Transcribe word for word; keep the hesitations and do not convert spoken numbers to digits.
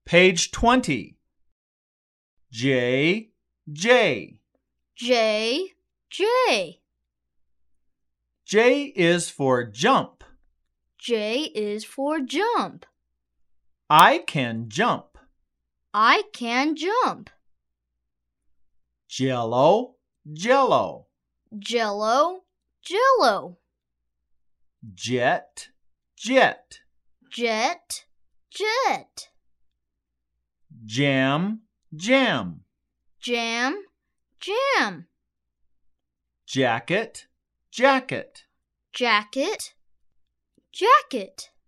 Page twenty. J, J. J, J. J is for jump. J is for jump. I can jump. I can jump. Jello, Jello. Jello, Jello. Jet, jet. Jet, jet. Jam, jam. Jam, jam. Jacket, jacket. Jacket, jacket.